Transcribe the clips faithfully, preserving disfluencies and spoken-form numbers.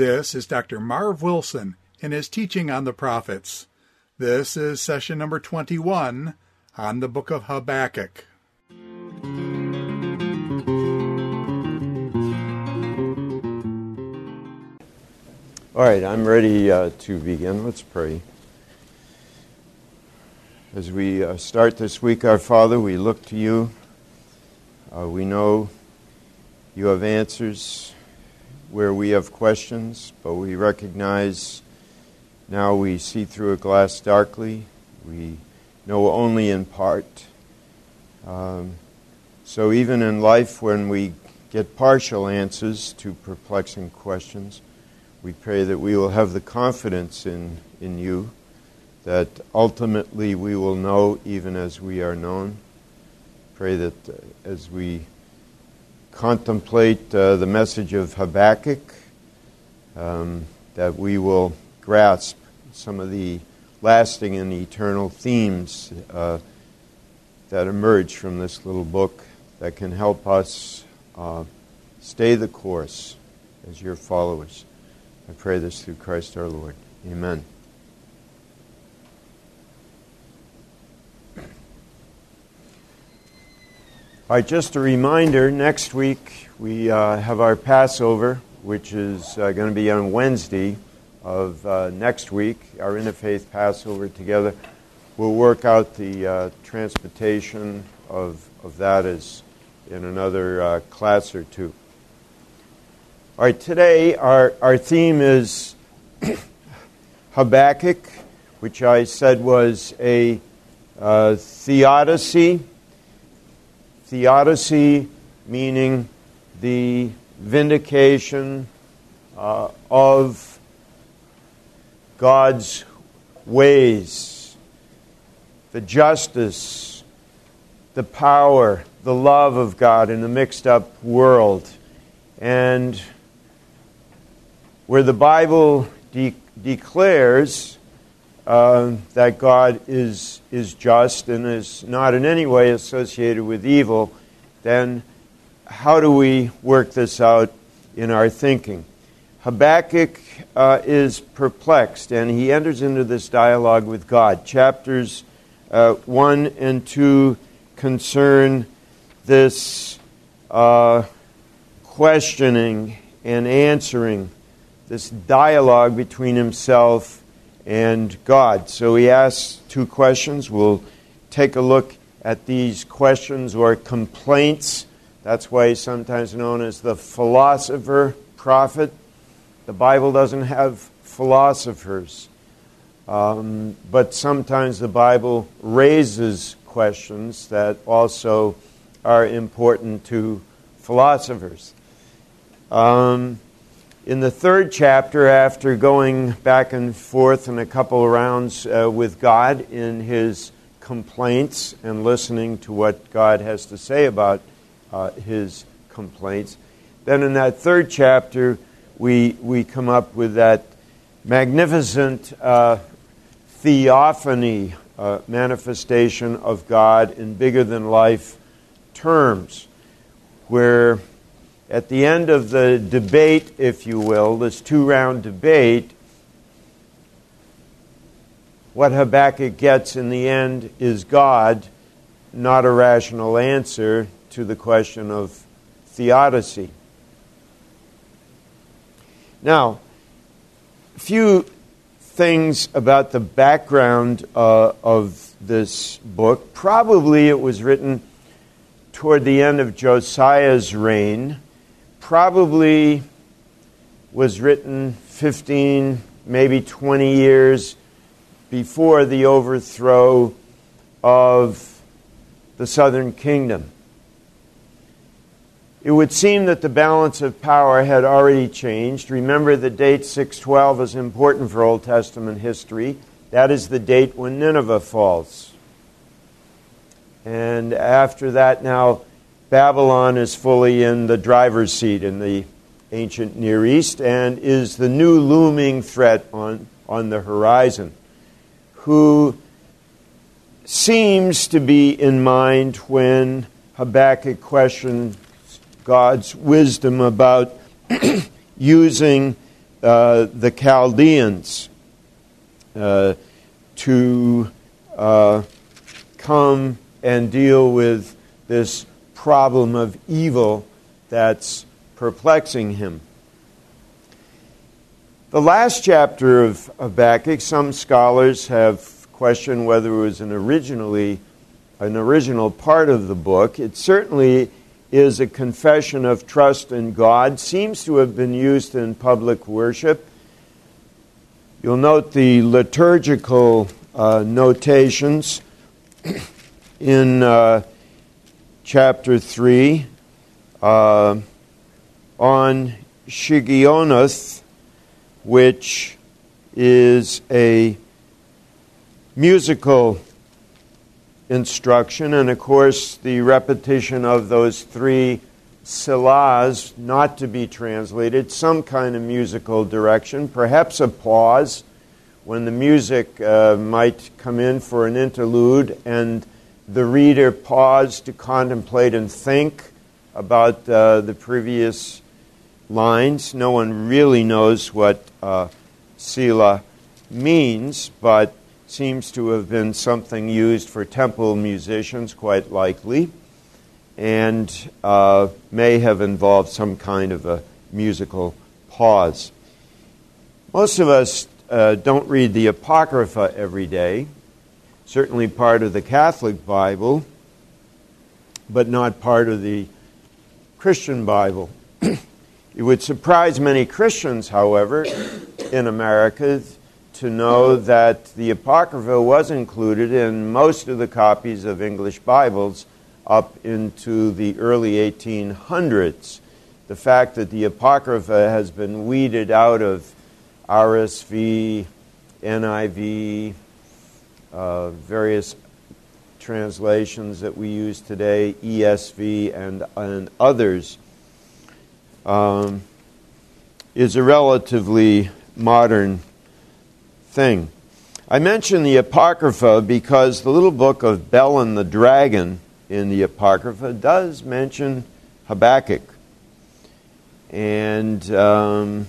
This is Doctor Marv Wilson in his teaching on the prophets. This is session number twenty-one on the book of Habakkuk. All right, I'm ready uh, to begin. Let's pray. As we uh, start this week, our Father, we look to you. Uh, we know you have answers where we have questions, but we recognize now we see through a glass darkly. We know only in part. Um, so even in life, when we get partial answers to perplexing questions, we pray that we will have the confidence in, in you, that ultimately we will know even as we are known. Pray that uh, as we contemplate uh, the message of Habakkuk, um, that we will grasp some of the lasting and eternal themes uh, that emerge from this little book that can help us uh, stay the course as your followers. I pray this through Christ our Lord. Amen. All right, just a reminder, next week we uh, have our Passover, which is uh, going to be on Wednesday of uh, next week, our Interfaith Passover together. We'll work out the uh, transportation of, of that as in another uh, class or two. All right, today our, our theme is Habakkuk, which I said was a uh, theodicy. Theodicy meaning the vindication uh, of God's ways, the justice, the power, the love of God in a mixed-up world. And where the Bible de- declares uh, that God is, is just and is not in any way associated with evil, then how do we work this out in our thinking? Habakkuk uh, is perplexed, and he enters into this dialogue with God. Chapters uh, one and two concern this uh, questioning and answering, this dialogue between himself and God. So he asks two questions. We'll take a look at these questions or complaints. That's why he's sometimes known as the philosopher prophet. The Bible doesn't have philosophers, um, but sometimes the Bible raises questions that also are important to philosophers. Um, in the third chapter, after going back and forth in a couple of rounds uh, with God in his complaints and listening to what God has to say about uh, his complaints, then in that third chapter, we we come up with that magnificent uh, theophany, uh, manifestation of God in bigger-than-life terms, where at the end of the debate, if you will, this two-round debate, what Habakkuk gets in the end is God, not a rational answer to the question of theodicy. Now, a few things about the background uh, of this book. Probably it was written toward the end of Josiah's reign. Probably was written fifteen, maybe twenty years before the overthrow of the southern kingdom. It would seem that the balance of power had already changed. Remember, the date six twelve is important for Old Testament history. That is the date when Nineveh falls. And after that, now, Babylon is fully in the driver's seat in the ancient Near East and is the new looming threat on, on the horizon, who seems to be in mind when Habakkuk questioned God's wisdom about using uh, the Chaldeans uh, to uh, come and deal with this problem of evil that's perplexing him. The last chapter of Habakkuk, some scholars have questioned whether it was an originally an original part of the book. It certainly is a confession of trust in God, seems to have been used in public worship. You'll note the liturgical uh, notations in uh, chapter three uh, on Shigionoth, which is a musical instruction, and of course the repetition of those three silahs, not to be translated, some kind of musical direction, perhaps a pause when the music uh, might come in for an interlude and the reader paused to contemplate and think about uh, the previous lines. No one really knows what uh, Selah means, but seems to have been something used for temple musicians, quite likely, and uh, may have involved some kind of a musical pause. Most of us uh, don't read the Apocrypha every day, certainly part of the Catholic Bible, but not part of the Christian Bible. It would surprise many Christians, however, in America to know that the Apocrypha was included in most of the copies of English Bibles up into the early eighteen hundreds. The fact that the Apocrypha has been weeded out of R S V, N I V, uh, various translations that we use today, E S V and, and others, um, is a relatively modern thing. I mention the Apocrypha because the little book of Bel and the Dragon in the Apocrypha does mention Habakkuk. And um,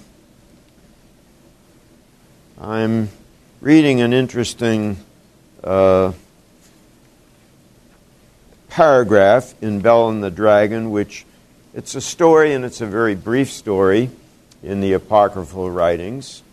I'm reading an interesting uh, paragraph in Bel and the Dragon, which it's a story, and it's a very brief story in the apocryphal writings.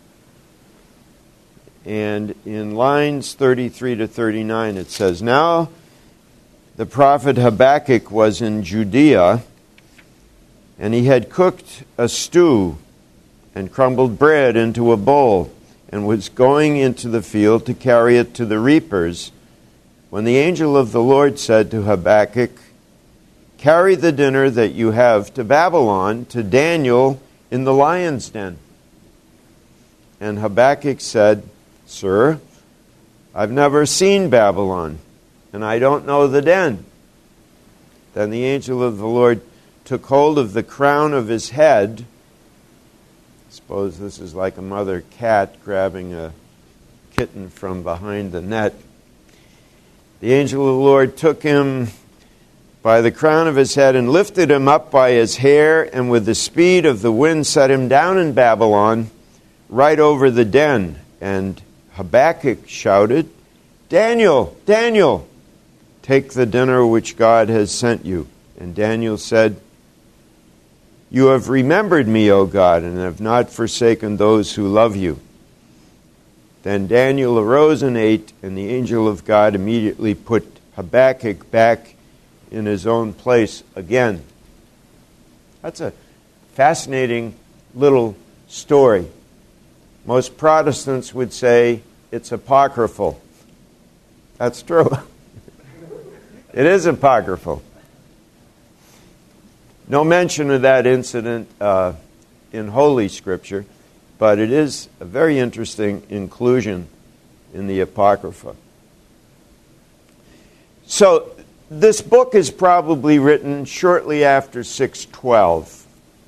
And in lines thirty-three to thirty-nine it says, "Now the prophet Habakkuk was in Judea, and he had cooked a stew and crumbled bread into a bowl, and was going into the field to carry it to the reapers, when the angel of the Lord said to Habakkuk, 'Carry the dinner that you have to Babylon, to Daniel in the lion's den.' And Habakkuk said, 'Sir, I've never seen Babylon, and I don't know the den.' Then the angel of the Lord took hold of the crown of his head." I suppose this is like a mother cat grabbing a kitten from behind the net. "The angel of the Lord took him by the crown of his head and lifted him up by his hair, and with the speed of the wind set him down in Babylon, right over the den. And Habakkuk shouted, 'Daniel, Daniel, take the dinner which God has sent you.' And Daniel said, 'You have remembered me, O God, and have not forsaken those who love you.' Then Daniel arose and ate, and the angel of God immediately put Habakkuk back in his own place again." That's a fascinating little story. Most Protestants would say it's apocryphal. That's true. It is apocryphal. No mention of that incident uh, in Holy Scripture, but it is a very interesting inclusion in the Apocrypha. So this book is probably written shortly after six twelve.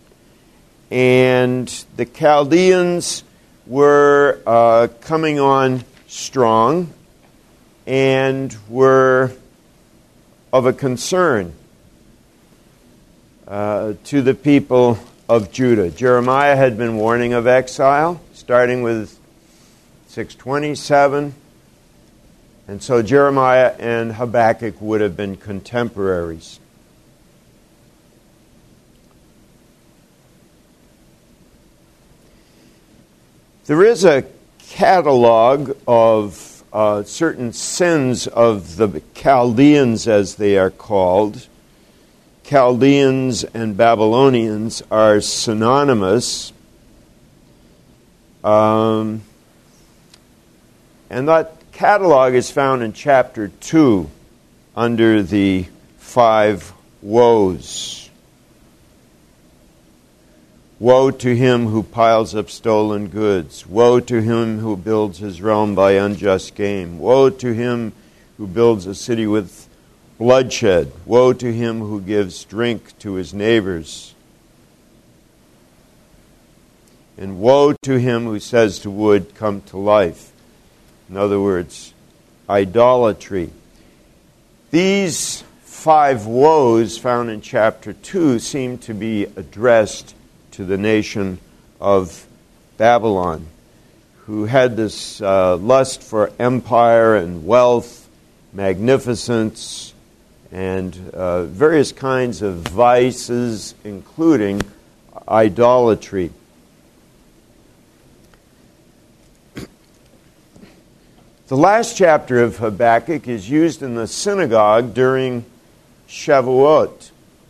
And the Chaldeans were uh, coming on strong and were of a concern uh, to the people of Judah. Jeremiah had been warning of exile, starting with six twenty-seven. And so Jeremiah and Habakkuk would have been contemporaries. There is a catalog of uh, certain sins of the Chaldeans, as they are called. Chaldeans and Babylonians are synonymous. Um, and that catalog is found in chapter two under the five woes. Woe to him who piles up stolen goods. Woe to him who builds his realm by unjust gain. Woe to him who builds a city with bloodshed. Woe to him who gives drink to his neighbors. And woe to him who says to wood, come to life. In other words, idolatry. These five woes found in chapter two seem to be addressed to the nation of Babylon, who had this uh, lust for empire and wealth, magnificence, and uh, various kinds of vices, including idolatry. The last chapter of Habakkuk is used in the synagogue during Shavuot.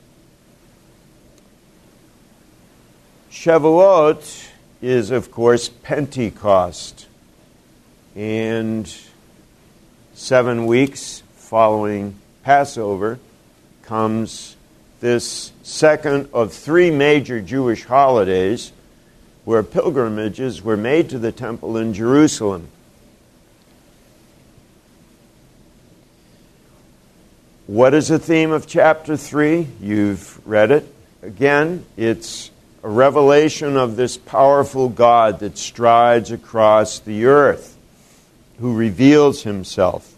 Shavuot is, of course, Pentecost. And seven weeks following Passover comes this second of three major Jewish holidays where pilgrimages were made to the temple in Jerusalem. What is the theme of chapter three? You've read it. Again, it's a revelation of this powerful God that strides across the earth, who reveals himself.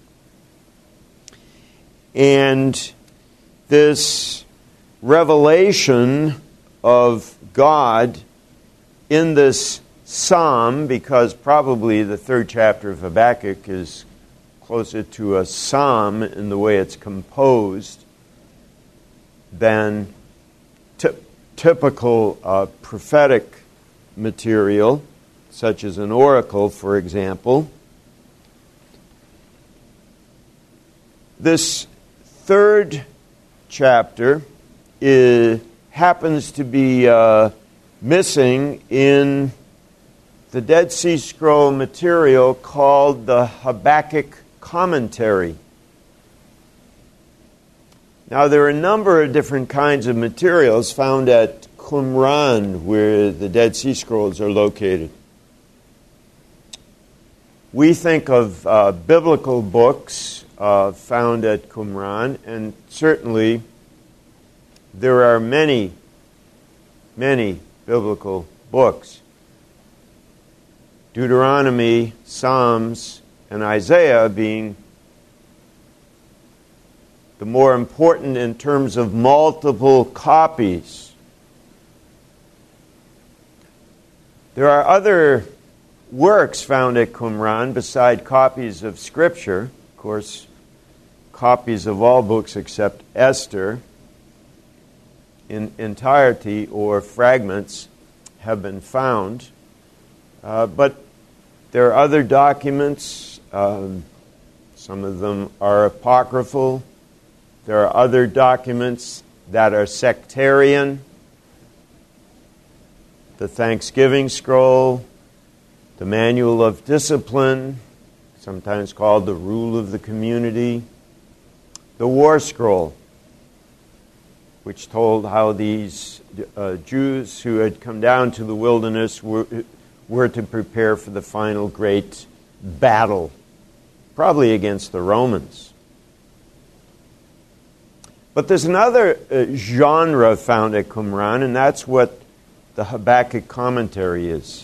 And this revelation of God in this psalm, because probably the third chapter of Habakkuk is closer to a psalm in the way it's composed than t- typical uh, prophetic material, such as an oracle, for example. This third chapter is, happens to be uh, missing in the Dead Sea Scroll material called the Habakkuk Commentary. Now, there are a number of different kinds of materials found at Qumran, where the Dead Sea Scrolls are located. We think of uh, biblical books uh, found at Qumran, and certainly there are many, many biblical books. Deuteronomy, Psalms, and Isaiah being the more important in terms of multiple copies. There are other works found at Qumran beside copies of Scripture. Of course, copies of all books except Esther in entirety or fragments have been found. Uh, but there are other documents. Um, some of them are apocryphal. There are other documents that are sectarian. The Thanksgiving Scroll, the Manual of Discipline, sometimes called the Rule of the Community, the War Scroll, which told how these uh, Jews who had come down to the wilderness were, were to prepare for the final great battle, probably against the Romans. But there's another uh, genre found at Qumran, and that's what the Habakkuk Commentary is.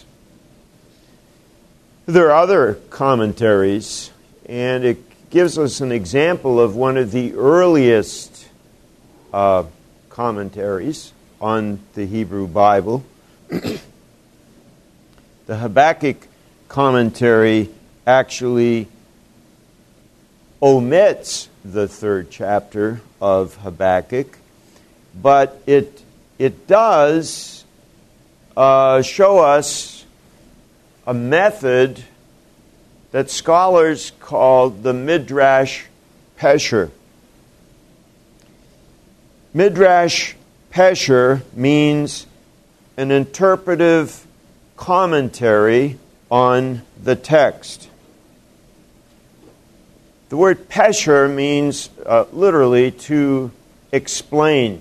There are other commentaries, and it gives us an example of one of the earliest uh, commentaries. on the Hebrew Bible. The Habakkuk commentary actually omits the third chapter of Habakkuk, but it it does uh, show us a method that scholars call the Midrash Pesher. Midrash Pesher means an interpretive commentary on the text. The word Pesher means uh, literally to explain.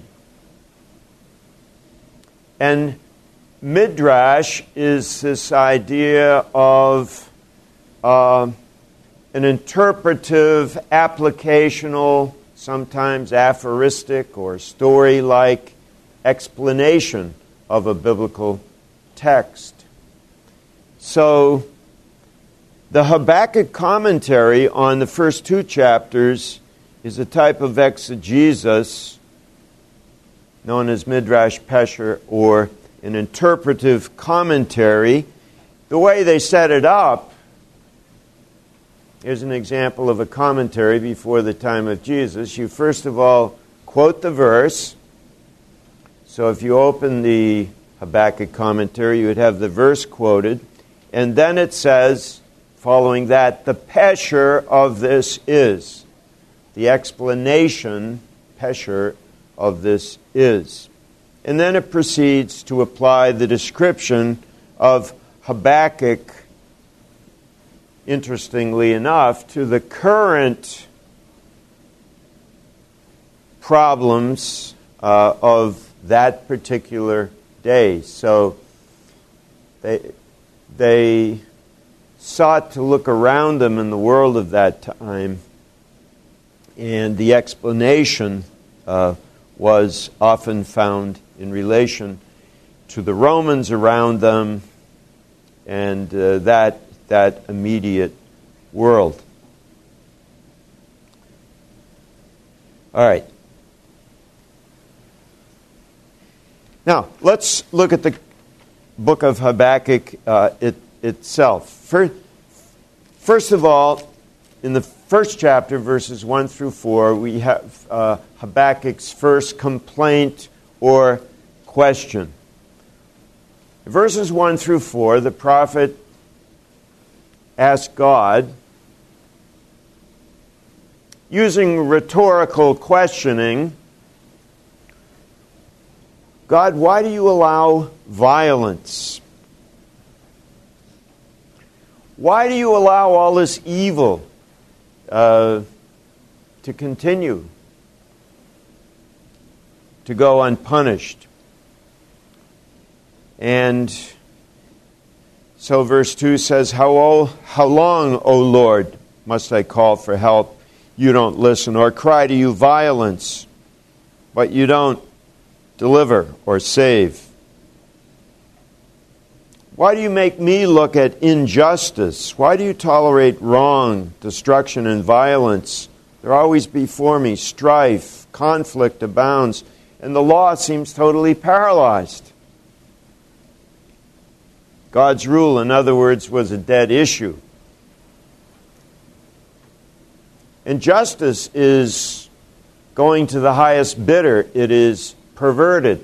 And Midrash is this idea of uh, an interpretive, applicational, sometimes aphoristic or story-like explanation of a biblical text. So, the Habakkuk commentary on the first two chapters is a type of exegesis known as Midrash Pesher, or an interpretive commentary. The way they set it up, here's an example of a commentary before the time of Jesus. You first of all quote the verse. So if you open the Habakkuk commentary, you would have the verse quoted. And then it says, following that, the Pesher of this is. The explanation, Pesher, of this is. And then it proceeds to apply the description of Habakkuk, interestingly enough, to the current problems uh, of that particular day. So they, they sought to look around them in the world of that time, and the explanation uh, was often found in relation to the Romans around them and uh, that that immediate world. All right. Now, let's look at the book of Habakkuk uh, it, itself. First, first of all, in the first chapter, verses one through four, we have uh, Habakkuk's first complaint or question. Verses one through four, the prophet asked God, using rhetorical questioning, God, why do you allow violence? Why do you allow all this evil uh, to continue, to go unpunished? And so verse two says, How, how long, O Lord, must I call for help? You don't listen, or cry to you violence, but you don't deliver or save. Why do you make me look at injustice? Why do you tolerate wrong, destruction, and violence? They're always before me. Strife, conflict abounds, and the law seems totally paralyzed. God's rule, in other words, was a dead issue. And justice is going to the highest bidder. It is perverted.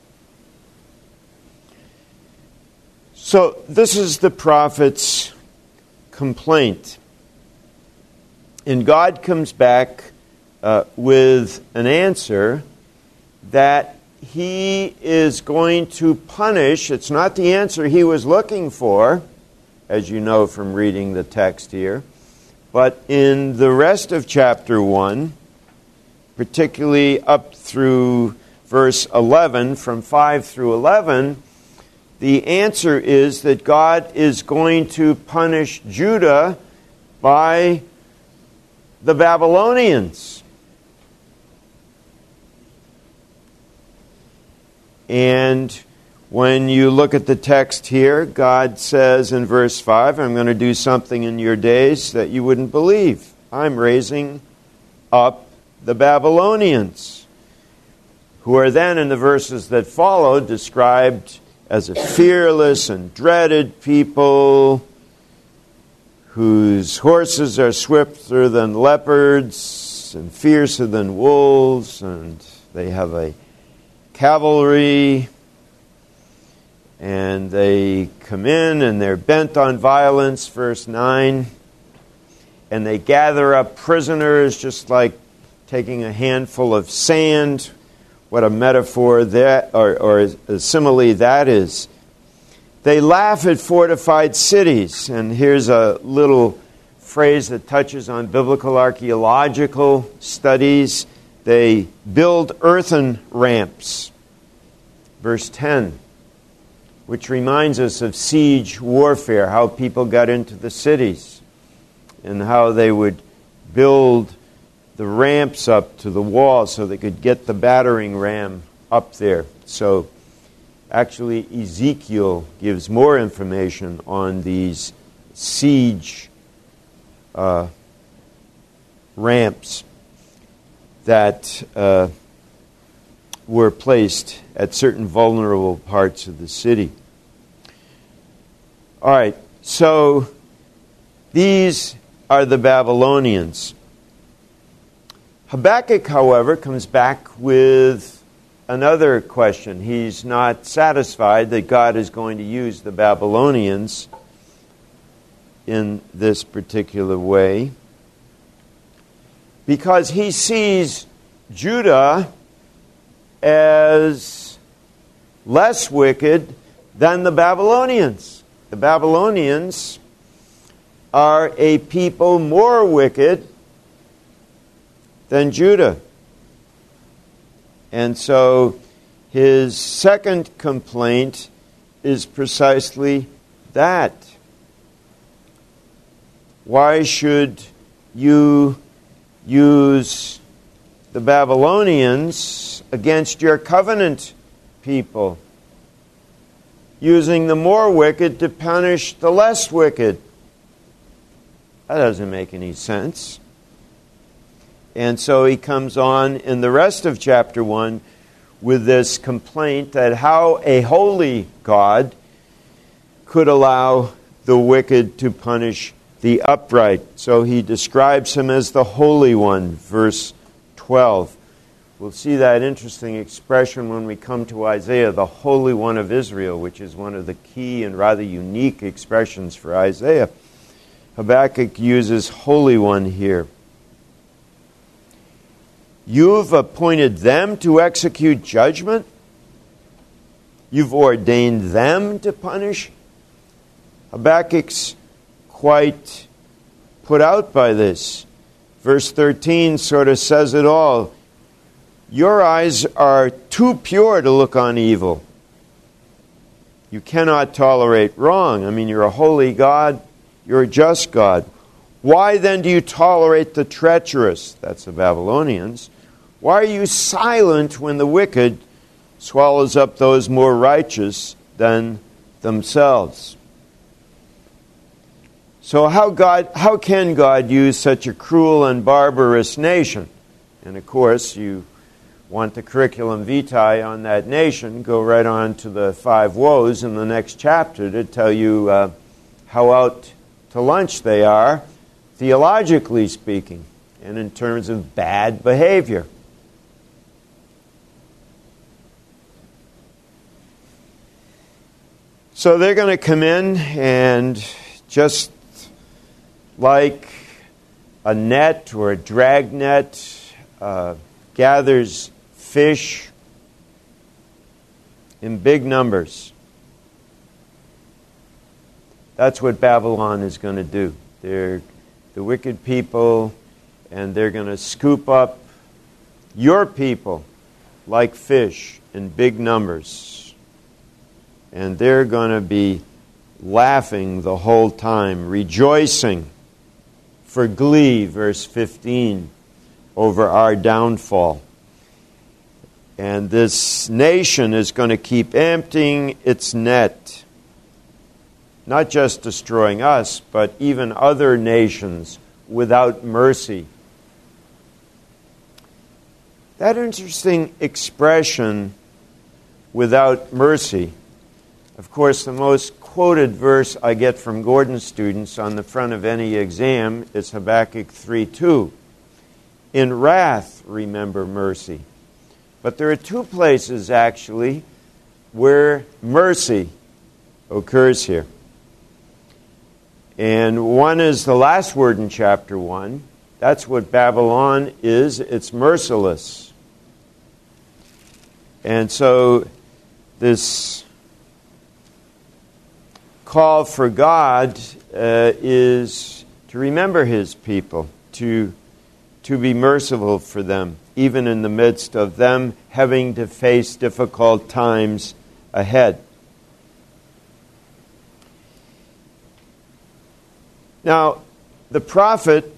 So this is the prophet's complaint. And God comes back uh, with an answer that he is going to punish. It's not the answer he was looking for, as you know from reading the text here. But in the rest of chapter one, particularly up through verse eleven, from five through eleven, the answer is that God is going to punish Judah by the Babylonians. And when you look at the text here, God says in verse five, I'm going to do something in your days that you wouldn't believe. I'm raising up the Babylonians, who are then in the verses that follow described as a fearless and dreaded people whose horses are swifter than leopards and fiercer than wolves, and they have a cavalry, and they come in and they're bent on violence, verse nine, and they gather up prisoners just like taking a handful of sand. What a metaphor that, or, or a simile that is. They laugh at fortified cities, and here's a little phrase that touches on biblical archaeological studies. They build earthen ramps. Verse ten, which reminds us of siege warfare, how people got into the cities and how they would build the ramps up to the wall so they could get the battering ram up there. So actually Ezekiel gives more information on these siege uh, ramps that uh, were placed at certain vulnerable parts of the city. All right, so these are the Babylonians. Habakkuk, however, comes back with another question. He's not satisfied that God is going to use the Babylonians in this particular way, because he sees Judah as less wicked than the Babylonians. The Babylonians are a people more wicked than Judah. And so his second complaint is precisely that. Why should you use the Babylonians against your covenant people, using the more wicked to punish the less wicked? That doesn't make any sense. And so he comes on in the rest of chapter one with this complaint that how a holy God could allow the wicked to punish the upright. So he describes him as the Holy One, verse twelve. We'll see that interesting expression when we come to Isaiah, the Holy One of Israel, which is one of the key and rather unique expressions for Isaiah. Habakkuk uses Holy One here. You've appointed them to execute judgment. You've ordained them to punish. Habakkuk's quite put out by this. Verse thirteen sort of says it all. Your eyes are too pure to look on evil. You cannot tolerate wrong. I mean, you're a holy God. You're a just God. Why then do you tolerate the treacherous? That's the Babylonians. Why are you silent when the wicked swallows up those more righteous than themselves? So how God, how can God use such a cruel and barbarous nation? And of course, you want the curriculum vitae on that nation, go right on to the five woes in the next chapter to tell you uh, how out to lunch they are, theologically speaking, and in terms of bad behavior. So they're going to come in and just like a net or a drag net uh, gathers fish in big numbers. That's what Babylon is going to do. They're the wicked people, and they're going to scoop up your people like fish in big numbers. And they're going to be laughing the whole time, rejoicing for glee, verse fifteen, over our downfall. And this nation is going to keep emptying its net, not just destroying us, but even other nations without mercy. That interesting expression, without mercy. Of course, the most quoted verse I get from Gordon students on the front of any exam is Habakkuk three two. In wrath, remember mercy. But there are two places, actually, where mercy occurs here. And one is the last word in chapter one. That's what Babylon is. It's merciless. And so this call for God uh, is to remember His people, to, to be merciful for them, even in the midst of them having to face difficult times ahead. Now, the prophet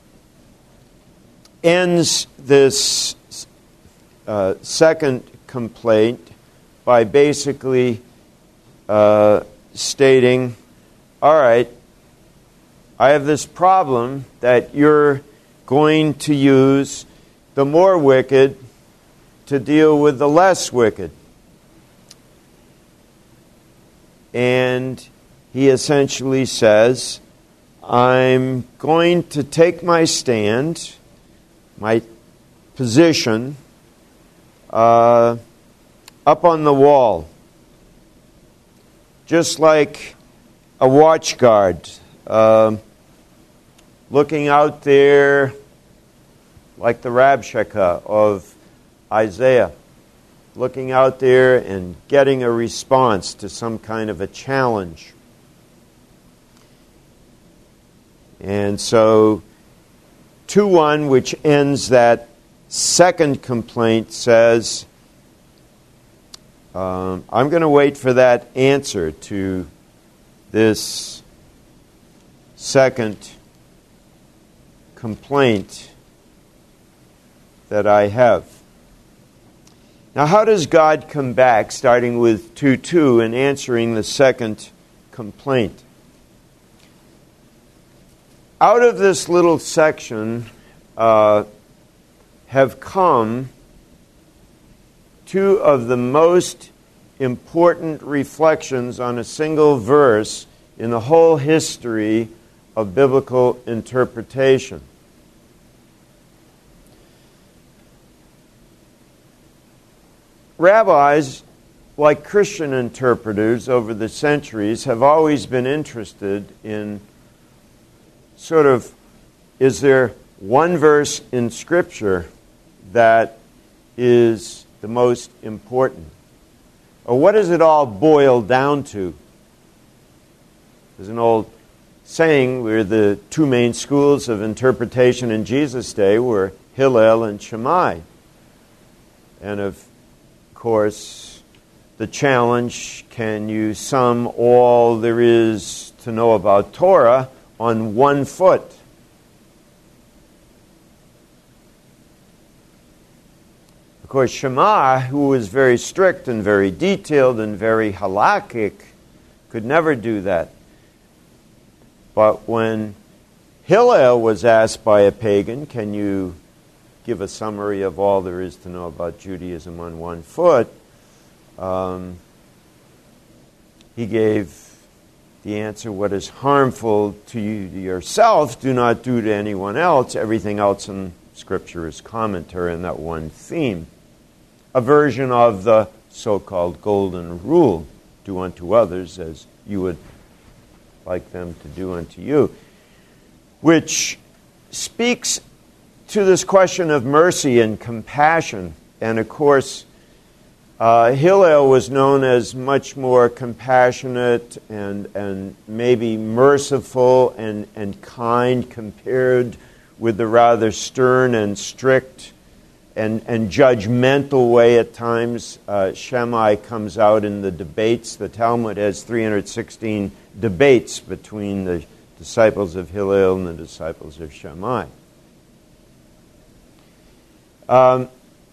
ends this uh, second complaint by basically uh, stating, all right, I have this problem that you're going to use the more wicked to deal with the less wicked. And he essentially says, I'm going to take my stand, my position, uh, up on the wall, just like a watch guard, uh, looking out there like the Rabshakeh of Isaiah, looking out there and getting a response to some kind of a challenge. And so two one, which ends that second complaint, says, um, I'm going to wait for that answer to this second complaint that I have. Now, how does God come back, starting with two two and answering the second complaint? Out of this little section uh, have come two of the most important reflections on a single verse in the whole history of biblical interpretation. Rabbis, like Christian interpreters over the centuries, have always been interested in sort of, is there one verse in Scripture that is the most important? Or what does it all boil down to? There's an old saying where the two main schools of interpretation in Jesus' day were Hillel and Shammai. And of course, the challenge, can you sum all there is to know about Torah on one foot? Of course, Shammai, who was very strict and very detailed and very halakhic, could never do that. But when Hillel was asked by a pagan, can you give a summary of all there is to know about Judaism on one foot, um, he gave the answer, what is harmful to you to yourself, do not do to anyone else. Everything else in Scripture is commentary on that one theme. A version of the so-called golden rule, do unto others as you would like them to do unto you, which speaks to this question of mercy and compassion. And of course, uh, Hillel was known as much more compassionate and, and maybe merciful and, and kind compared with the rather stern and strict and, and judgmental way at times uh, Shammai comes out in the debates. The Talmud has three hundred sixteen debates between the disciples of Hillel and the disciples of Shammai. Um,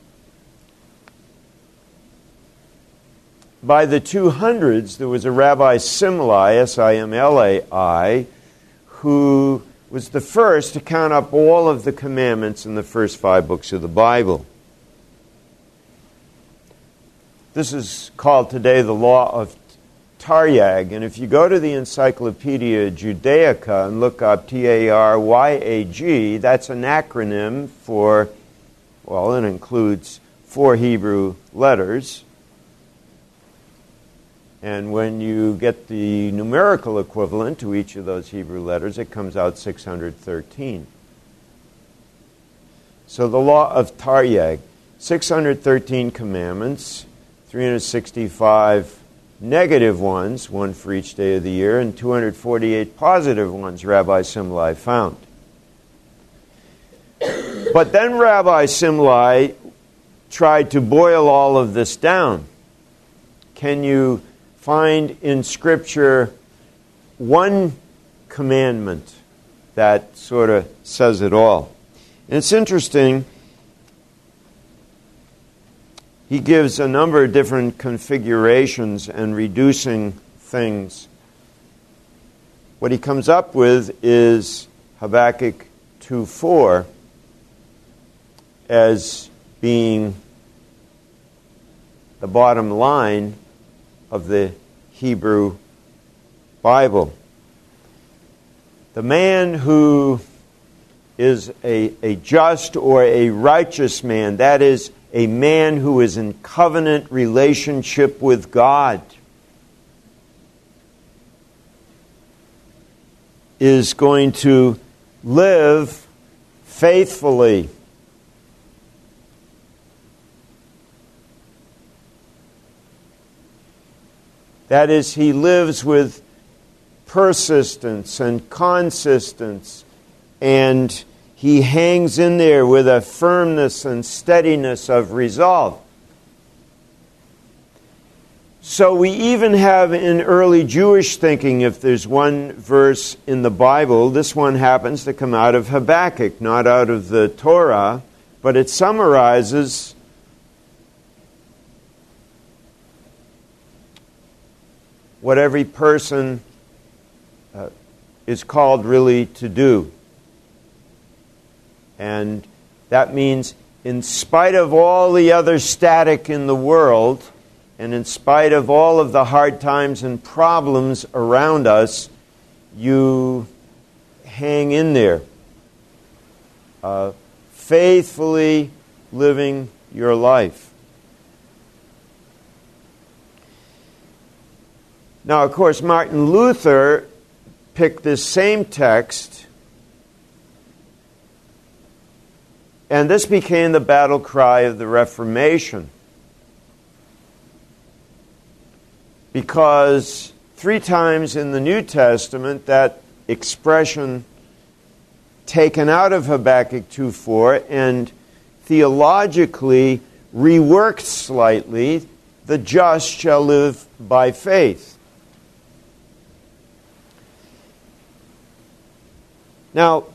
by the two hundreds, there was a Rabbi Simlai, S I M L A I, who was the first to count up all of the commandments in the first five books of the Bible. This is called today the Law of Taryag. And if you go to the Encyclopedia Judaica and look up T A R Y A G, that's an acronym for, well, it includes four Hebrew letters. And when you get the numerical equivalent to each of those Hebrew letters, it comes out six hundred thirteen. So the Law of Taryag, six hundred thirteen commandments, three hundred sixty-five negative ones, one for each day of the year, and two hundred forty-eight positive ones, Rabbi Simlai found. But then Rabbi Simlai tried to boil all of this down. Can you find in Scripture one commandment that sort of says it all? And it's interesting. He gives a number of different configurations and reducing things. What he comes up with is Habakkuk two four as being the bottom line of the Hebrew Bible. The man who is a, a just or a righteous man, that is, a man who is in covenant relationship with God, is going to live faithfully. That is, he lives with persistence and consistence, and he hangs in there with a firmness and steadiness of resolve. So we even have in early Jewish thinking, if there's one verse in the Bible, this one happens to come out of Habakkuk, not out of the Torah, but it summarizes what every person uh, is called really to do. And that means in spite of all the other static in the world, and in spite of all of the hard times and problems around us, you hang in there, uh, faithfully living your life. Now, of course, Martin Luther picked this same text, and this became the battle cry of the Reformation. Because three times in the New Testament, that expression taken out of Habakkuk two four and theologically reworked slightly, the just shall live by faith. Now,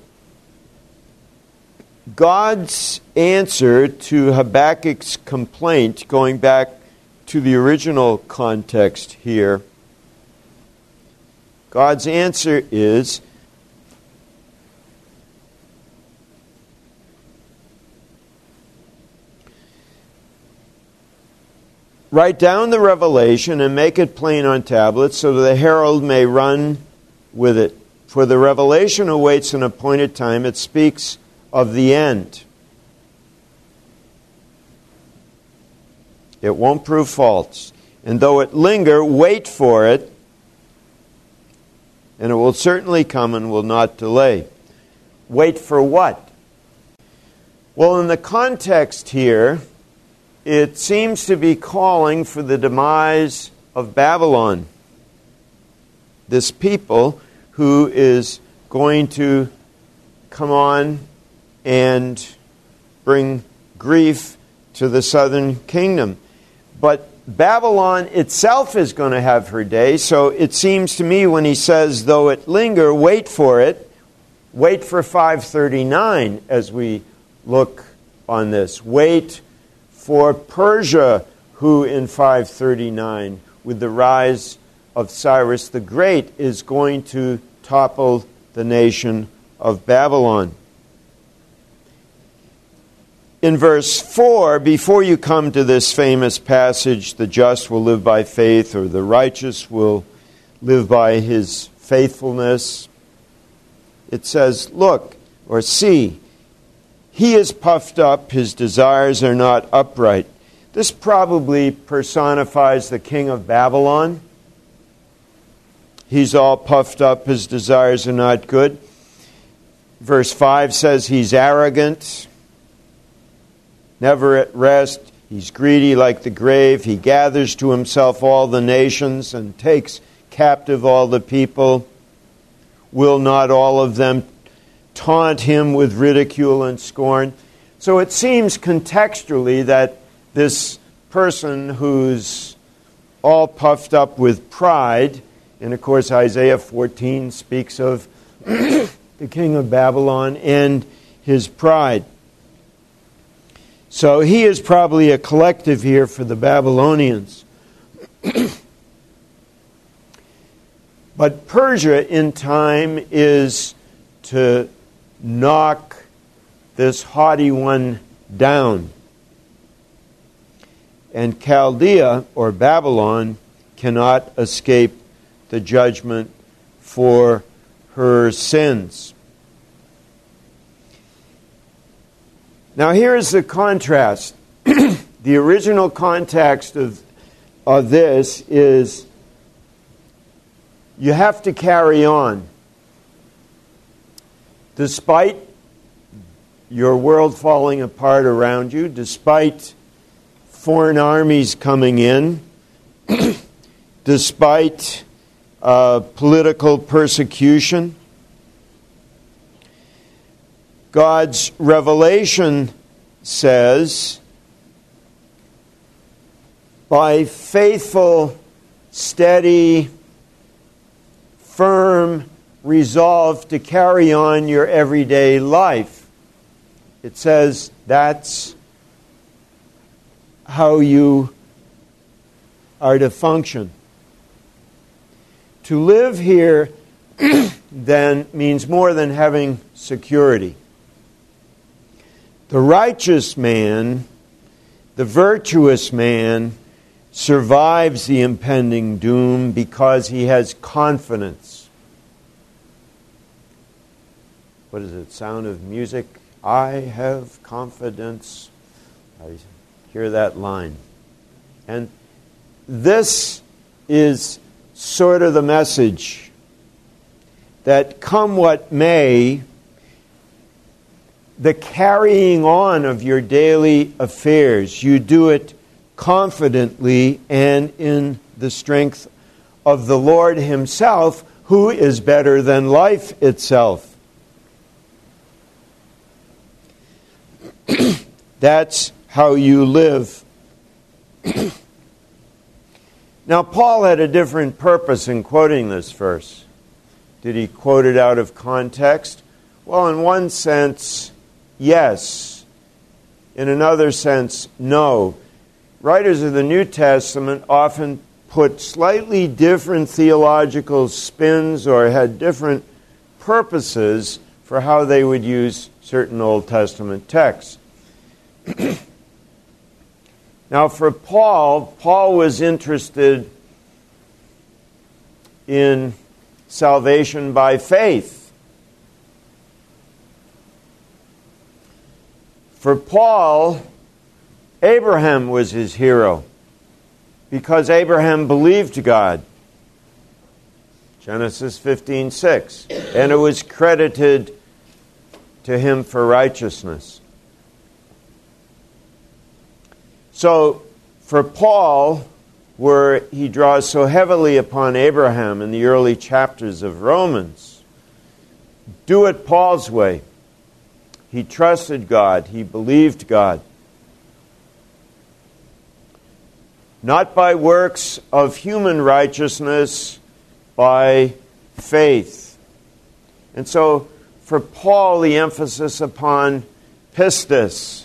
God's answer to Habakkuk's complaint, going back to the original context here, God's answer is write down the revelation and make it plain on tablets so that the herald may run with it. For the revelation awaits an appointed time. It speaks of the end. It won't prove false. And though it linger, wait for it, and it will certainly come and will not delay. Wait for what? Well, in the context here, it seems to be calling for the demise of Babylon. This people who is going to come on and bring grief to the southern kingdom. But Babylon itself is going to have her day, so it seems to me when he says, though it linger, wait for it, wait for five thirty-nine as we look on this. Wait for Persia, who in five thirty-nine, with the rise of Cyrus the Great, is going to topple the nation of Babylon. in verse four, before you come to this famous passage, the just will live by faith, or the righteous will live by his faithfulness, it says, look, or see, he is puffed up, his desires are not upright. This probably personifies the king of Babylon. He's all puffed up, his desires are not good. Verse five says he's arrogant, never at rest. He's greedy like the grave. He gathers to himself all the nations and takes captive all the people. Will not all of them taunt him with ridicule and scorn? So it seems contextually that this person who's all puffed up with pride, and of course Isaiah fourteen speaks of the king of Babylon and his pride. So he is probably a collective here for the Babylonians. But Persia in time is to knock this haughty one down. And Chaldea, or Babylon, cannot escape the judgment for her sins. Now here is the contrast. The original context of, of this is you have to carry on. Despite your world falling apart around you, despite foreign armies coming in, despite uh, political persecution, God's revelation says, by faithful, steady, firm resolve to carry on your everyday life. It says that's how you are to function. To live here then means more than having security. The righteous man, the virtuous man, survives the impending doom because he has confidence. What is it? Sound of Music? I have confidence. I hear that line. And this is sort of the message that come what may, the carrying on of your daily affairs, you do it confidently and in the strength of the Lord Himself, who is better than life itself. That's how you live. Now, Paul had a different purpose in quoting this verse. Did he quote it out of context? Well, in one sense, yes. In another sense, no. Writers of the New Testament often put slightly different theological spins or had different purposes for how they would use certain Old Testament texts. Now, for Paul, Paul was interested in salvation by faith. For Paul, Abraham was his hero because Abraham believed God. Genesis fifteen six. And it was credited to him for righteousness. So, for Paul, where he draws so heavily upon Abraham in the early chapters of Romans, do it Paul's way. He trusted God. He believed God. Not by works of human righteousness, by faith. And so, for Paul, the emphasis upon pistis,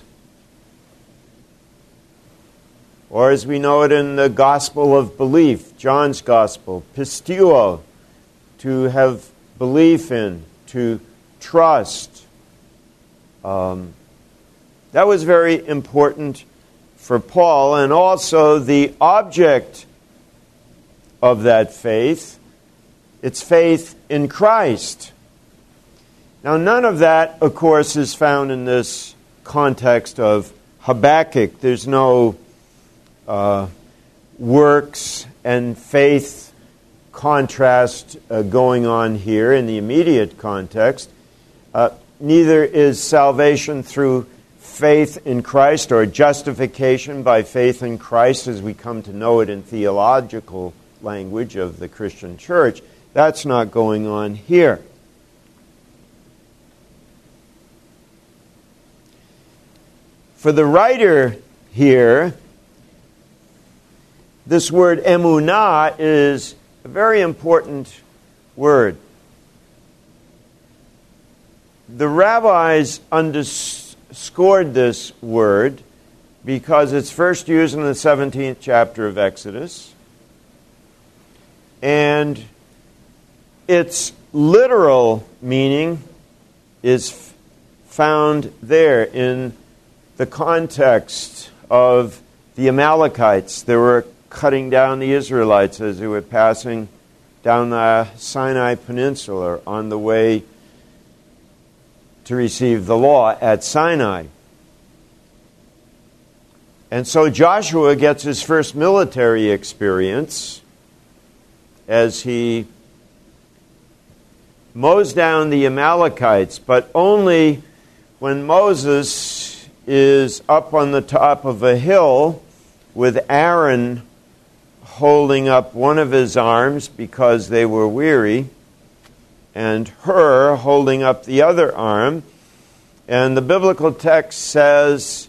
or as we know it in the gospel of belief, John's gospel, pisteuo, to have belief in, to trust. Um, That was very important for Paul, and also the object of that faith, it's faith in Christ. Now, none of that, of course, is found in this context of Habakkuk. There's no uh, works and faith contrast uh, going on here in the immediate context. Uh, neither is salvation through faith in Christ or justification by faith in Christ as we come to know it in theological language of the Christian church. That's not going on here. For the writer here, this word emunah is a very important word. The rabbis underscored this word because it's first used in the seventeenth chapter of Exodus, and its literal meaning is f- found there in the context of the Amalekites. They were cutting down the Israelites as they were passing down the Sinai Peninsula on the way to receive the law at Sinai. And so Joshua gets his first military experience as he mows down the Amalekites, but only when Moses is up on the top of a hill with Aaron holding up one of his arms because they were weary, and Hur holding up the other arm. And the biblical text says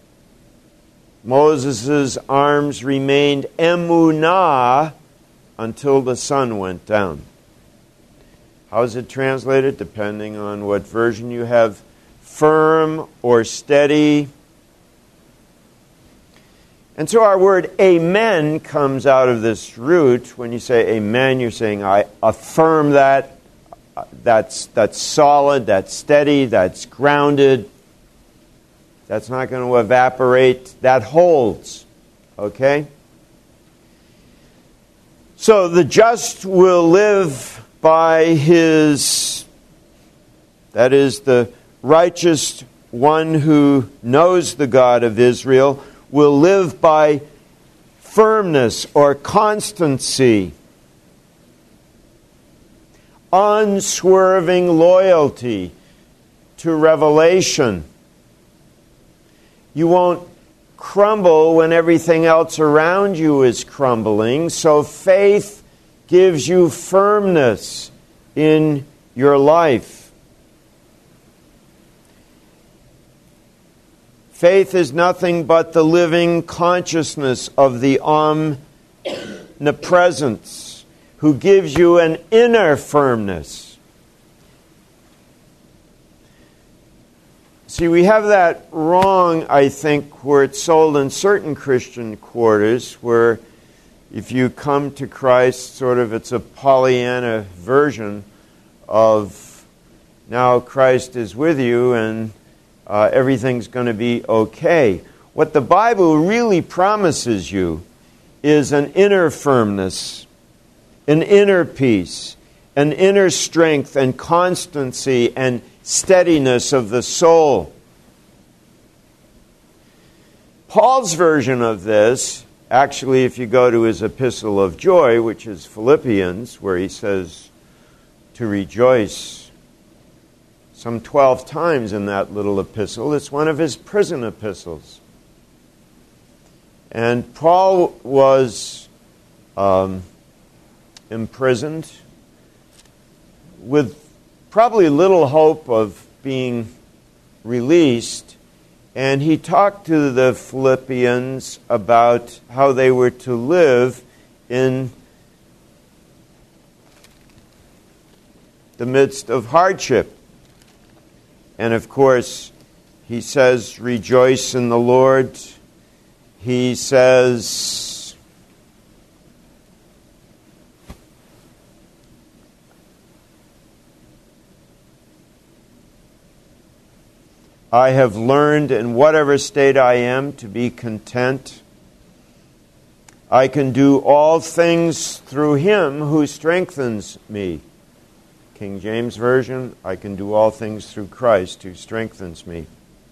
Moses' arms remained emunah until the sun went down. How is it translated? Depending on what version you have. Firm or steady. And so our word amen comes out of this root. When you say amen, you're saying I affirm that. That's, that's solid, that's steady, that's grounded. That's not going to evaporate. That holds. Okay? So the just will live by his, that is, the righteous one who knows the God of Israel, will live by firmness or constancy, unswerving loyalty to revelation. You won't crumble when everything else around you is crumbling. So faith gives you firmness in your life. Faith is nothing but the living consciousness of the omnipresence, who gives you an inner firmness. See, we have that wrong, I think, where it's sold in certain Christian quarters, where if you come to Christ, sort of it's a Pollyanna version of now Christ is with you and uh, everything's going to be okay. What the Bible really promises you is an inner firmness, an inner peace, an inner strength and constancy and steadiness of the soul. Paul's version of this, actually, if you go to his epistle of joy, which is Philippians, where he says to rejoice some twelve times in that little epistle, it's one of his prison epistles. And Paul was um, imprisoned with probably little hope of being released, and he talked to the Philippians about how they were to live in the midst of hardship. And of course, he says, rejoice in the Lord. He says, I have learned in whatever state I am to be content. I can do all things through him who strengthens me. King James Version, I can do all things through Christ who strengthens me.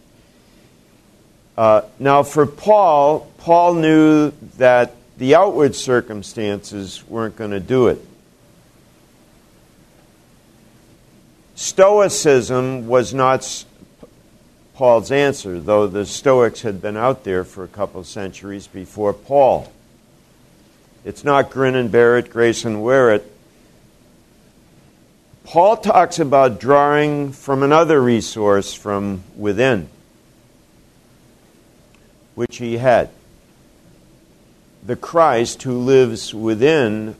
Uh, now for Paul, Paul knew that the outward circumstances weren't going to do it. Stoicism was not Paul's answer, though the Stoics had been out there for a couple of centuries before Paul. It's not grin and bear it, grace and wear it. Paul talks about drawing from another resource from within, which he had. The Christ who lives within,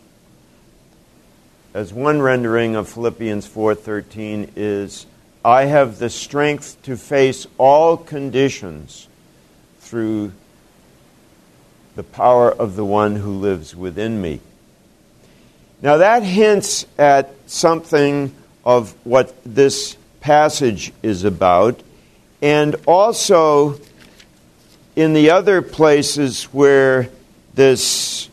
as one rendering of Philippians four thirteen is, I have the strength to face all conditions through the power of the one who lives within me. Now that hints at something of what this passage is about, and also in the other places where this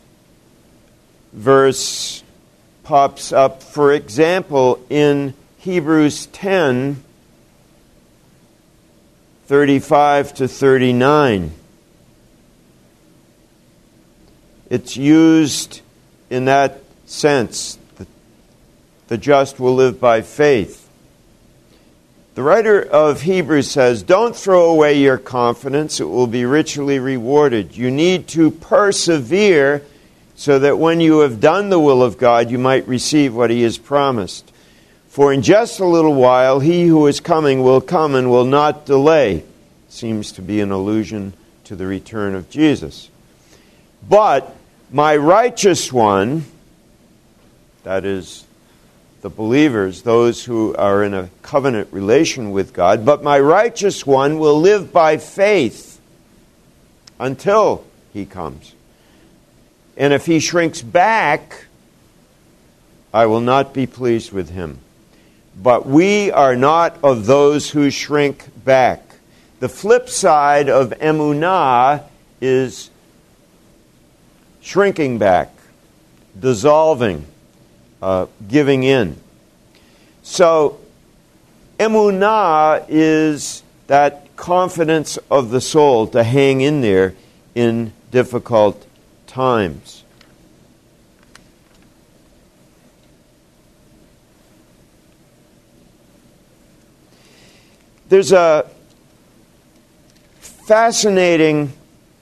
verse pops up. For example, in Hebrews ten, thirty-five to thirty-nine. It's used in that sense. The, the just will live by faith. The writer of Hebrews says, don't throw away your confidence. It will be richly rewarded. You need to persevere so that when you have done the will of God, you might receive what he has promised. For in just a little while, he who is coming will come and will not delay. Seems to be an allusion to the return of Jesus. But my righteous one, that is the believers, those who are in a covenant relation with God, but my righteous one will live by faith until he comes. And if he shrinks back, I will not be pleased with him. But we are not of those who shrink back. The flip side of emunah is shrinking back, dissolving, uh, giving in. So, emunah is that confidence of the soul to hang in there in difficult times. There's a fascinating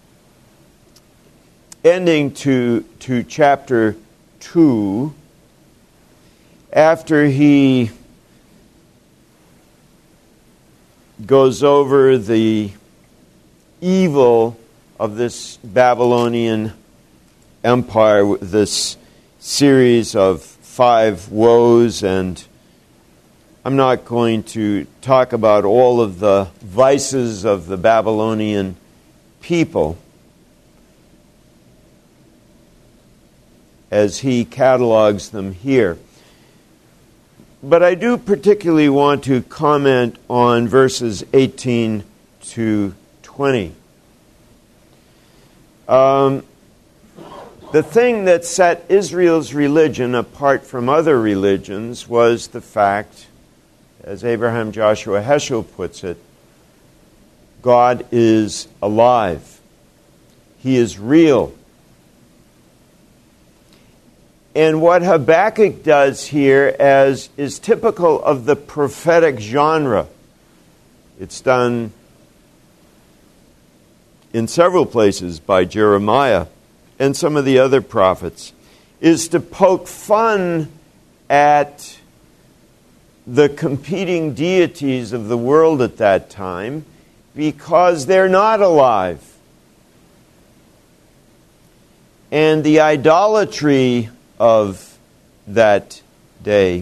ending to, to chapter two, after he goes over the evil of this Babylonian empire, this series of five woes, and I'm not going to talk about all of the vices of the Babylonian people as he catalogs them here. But I do particularly want to comment on verses eighteen to twenty. Um, the thing that set Israel's religion apart from other religions was the fact, as Abraham Joshua Heschel puts it, God is alive. He is real. And what Habakkuk does here, as is typical of the prophetic genre, it's done in several places by Jeremiah and some of the other prophets, is to poke fun at the competing deities of the world at that time because they're not alive. And the idolatry of that day,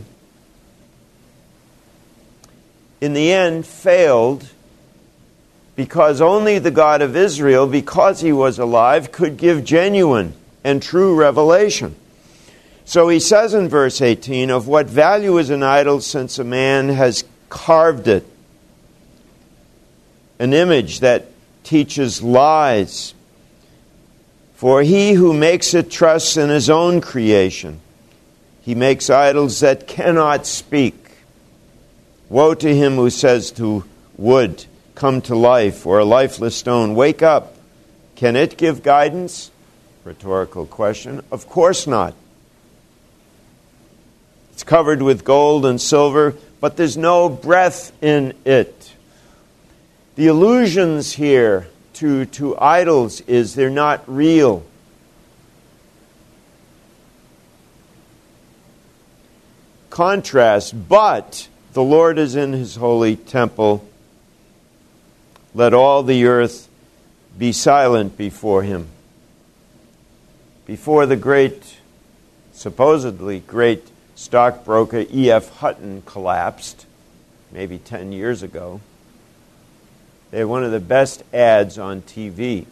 in the end, failed because only the God of Israel, because he was alive, could give genuine and true revelation. So he says in verse eighteen, of what value is an idol since a man has carved it? an image that teaches lies. For he who makes it trusts in his own creation. He makes idols that cannot speak. Woe to him who says to wood, come to life, or a lifeless stone, wake up. Can it give guidance? Rhetorical question. Of course not. It's covered with gold and silver, but there's no breath in it. The allusions here to, to idols is they're not real. Contrast, but the Lord is in his holy temple. Let all the earth be silent before him. Before the great, supposedly great stockbroker E F Hutton collapsed, maybe ten years ago, they had one of the best ads on T V.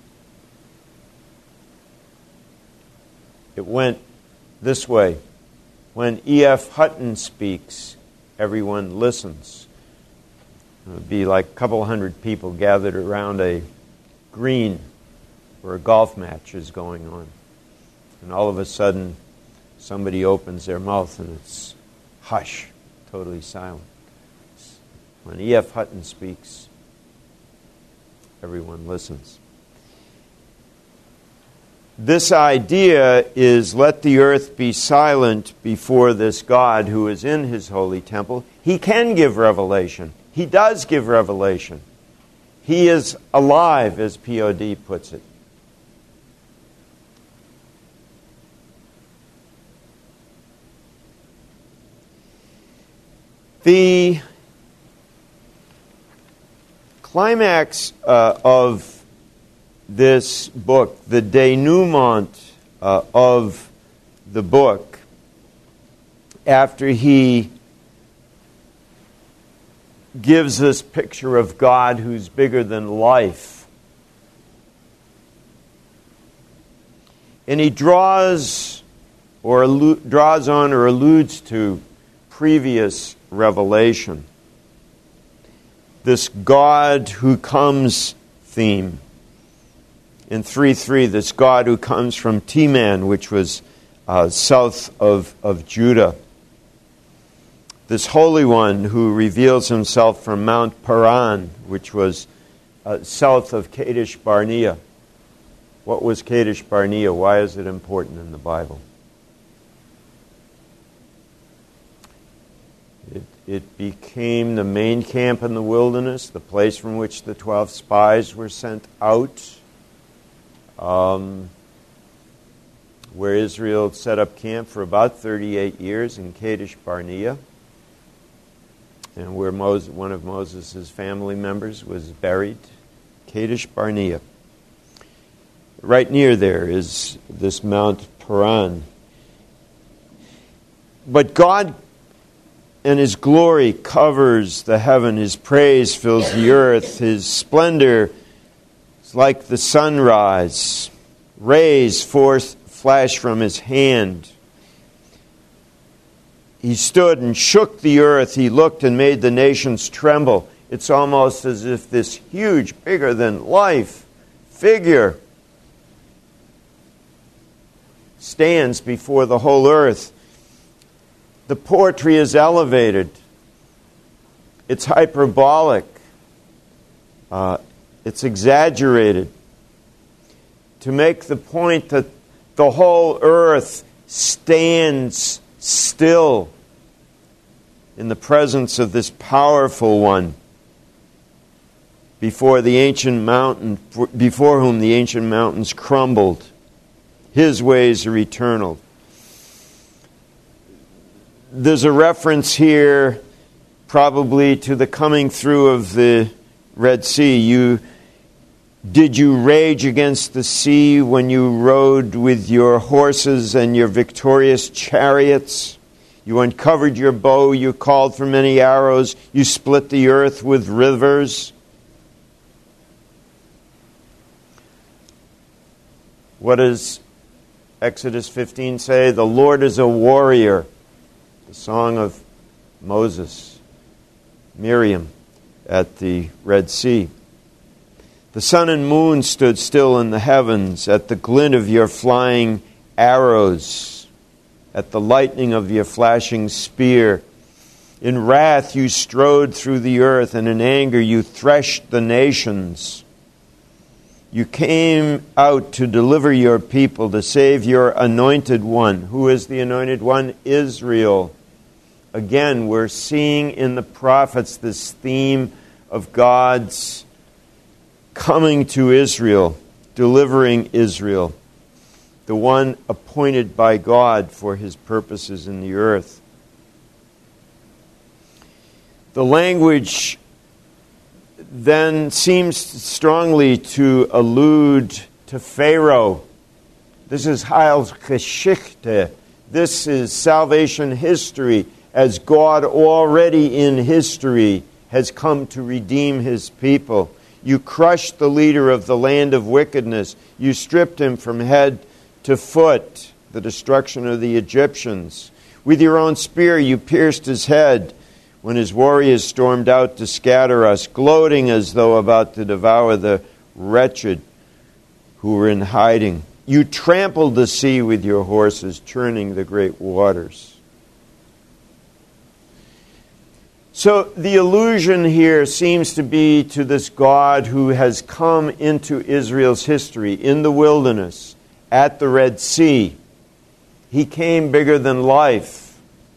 It went this way. When E F Hutton speaks, everyone listens. It would be like a couple hundred people gathered around a green where a golf match is going on. And all of a sudden, somebody opens their mouth and it's hush, totally silent. When E F Hutton speaks, everyone listens. This idea is let the earth be silent before this God who is in his holy temple. He can give revelation. He does give revelation. He is alive, as P O D puts it. The climax uh, of this book, the denouement uh, of the book, after he gives this picture of God who's bigger than life, and he draws or allu- draws on or alludes to previous revelation, this God who comes theme. In three three, this God who comes from Teman, which was uh, south of, of Judah. This Holy One who reveals himself from Mount Paran, which was uh, south of Kadesh Barnea. What was Kadesh Barnea? Why is it important in the Bible? It, it became the main camp in the wilderness, the place from which the twelve spies were sent out. Um, where Israel set up camp for about thirty-eight years in Kadesh Barnea, and where Moses, one of Moses' family members was buried, Kadesh Barnea. Right near there is this Mount Paran. But God and His glory covers the heaven. His praise fills the earth. His splendor is like the sunrise. Rays forth flash from His hand. He stood and shook the earth. He looked and made the nations tremble. It's almost as if this huge, bigger than life figure stands before the whole earth. The poetry is elevated. It's hyperbolic. Uh, it's exaggerated. To make the point that the whole earth stands still in the presence of this powerful one, before the ancient mountain, before whom the ancient mountains crumbled. His ways are eternal. There's a reference here probably to the coming through of the Red Sea. You did you rage against the sea when you rode with your horses and your victorious chariots? You uncovered your bow, you called for many arrows, you split the earth with rivers. What does Exodus fifteen say? The Lord is a warrior. The song of Moses, Miriam at the Red Sea. The sun and moon stood still in the heavens at the glint of your flying arrows, at the lightning of your flashing spear. In wrath you strode through the earth, and in anger you threshed the nations. You came out to deliver your people, to save your anointed one. Who is the anointed one? Israel. Again, we're seeing in the prophets this theme of God's coming to Israel, delivering Israel, the one appointed by God for his purposes in the earth. The language then seems strongly to allude to Pharaoh. This is Heilsgeschichte. This is salvation history, as God already in history has come to redeem his people. You crushed the leader of the land of wickedness. You stripped him from head to foot, the destruction of the Egyptians. With your own spear you pierced his head when his warriors stormed out to scatter us, gloating as though about to devour the wretched who were in hiding. You trampled the sea with your horses, churning the great waters. So the allusion here seems to be to this God who has come into Israel's history in the wilderness, at the Red Sea. He came bigger than life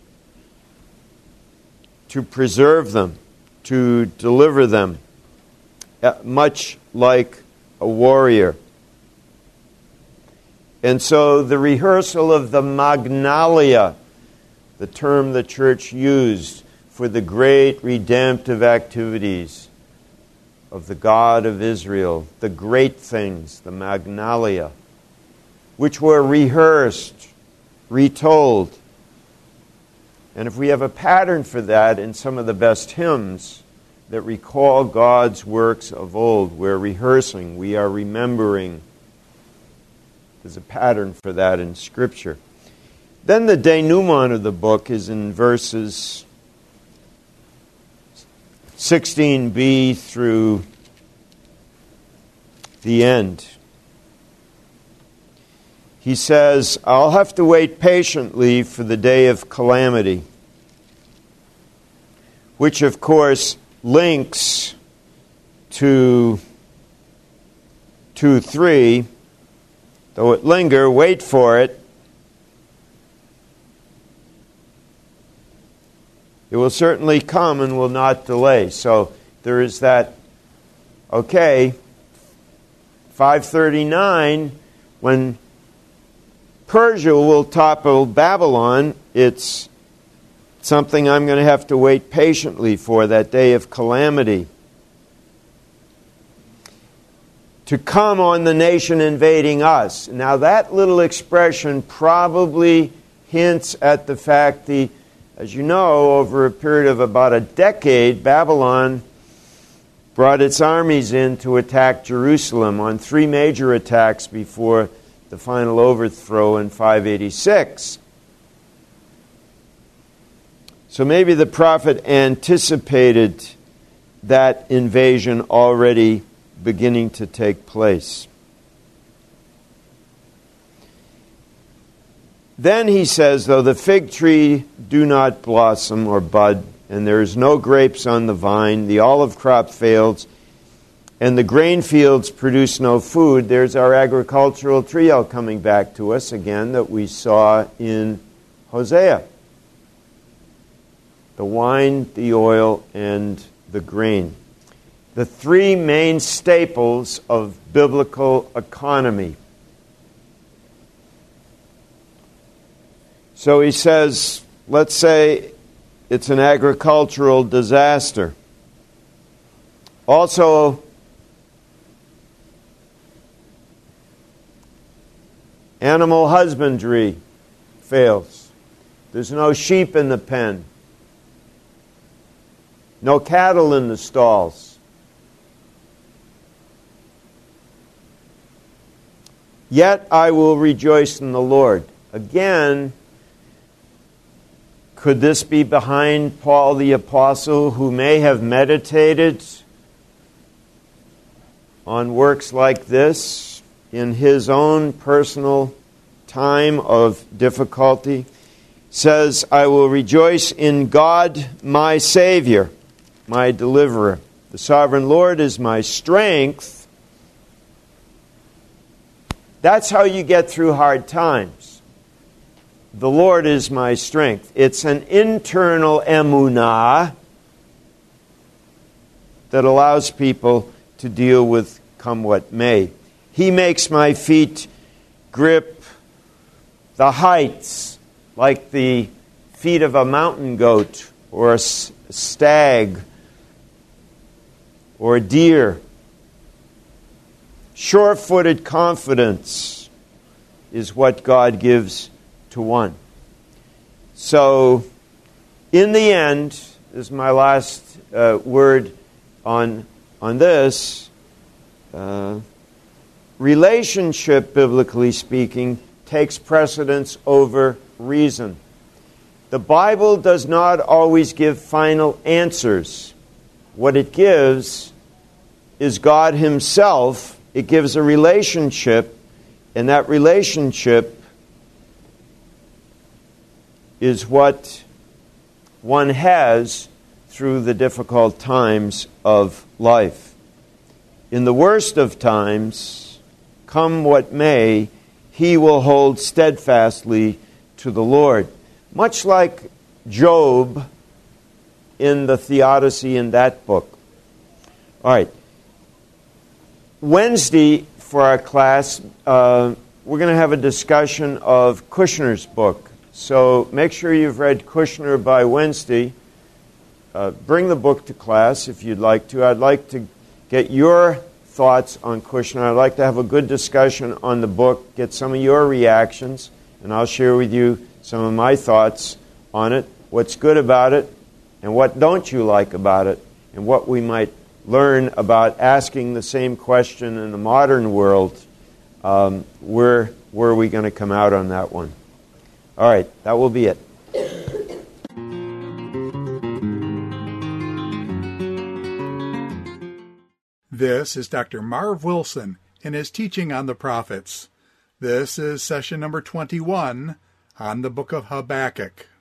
to preserve them, to deliver them, much like a warrior. And so the rehearsal of the Magnalia, the term the church used for the great redemptive activities of the God of Israel, the great things, the Magnalia, which were rehearsed, retold. And if we have a pattern for that in some of the best hymns that recall God's works of old, we're rehearsing, we are remembering. There's a pattern for that in Scripture. Then the denouement of the book is in verses sixteen b through the end. He says, I'll have to wait patiently for the day of calamity, which of course links to two three. Though it linger, wait for it. It will certainly come and will not delay. So there is that, okay, five thirty-nine, when Persia will topple Babylon, it's something I'm going to have to wait patiently for, that day of calamity. To come on the nation invading us. Now that little expression probably hints at the fact the As you know, over a period of about a decade, Babylon brought its armies in to attack Jerusalem on three major attacks before the final overthrow in five eighty-six. So maybe the prophet anticipated that invasion already beginning to take place. Then he says, though the fig tree do not blossom or bud, and there is no grapes on the vine, the olive crop fails, and the grain fields produce no food, there's our agricultural trio coming back to us again that we saw in Hosea. The wine, the oil, and the grain. The three main staples of biblical economy. So he says, let's say it's an agricultural disaster. Also, animal husbandry fails. There's no sheep in the pen. No cattle in the stalls. Yet I will rejoice in the Lord. Again, could this be behind Paul the Apostle, who may have meditated on works like this in his own personal time of difficulty. Says, I will rejoice in God, my Savior, my deliverer. The sovereign Lord is my strength. That's how you get through hard times. The Lord is my strength. It's an internal emunah that allows people to deal with come what may. He makes my feet grip the heights like the feet of a mountain goat or a stag or a deer. Sure-footed confidence is what God gives to one. So, in the end, this is my last uh, word on, on this. Uh, relationship, biblically speaking, takes precedence over reason. The Bible does not always give final answers. What it gives is God Himself. It gives a relationship, and that relationship is what one has through the difficult times of life. In the worst of times, come what may, he will hold steadfastly to the Lord. Much like Job in the Theodicy in that book. All right. Wednesday, for our class, uh, we're going to have a discussion of Kushner's book. So make sure you've read Kushner by Wednesday. Uh, bring the book to class if you'd like to. I'd like to get your thoughts on Kushner. I'd like to have a good discussion on the book, get some of your reactions, and I'll share with you some of my thoughts on it, what's good about it, and what don't you like about it, and what we might learn about asking the same question in the modern world. Um, where, where are we going to come out on that one? All right, that will be it. This is Doctor Marv Wilson in his teaching on the prophets. This is session number twenty-one on the book of Habakkuk.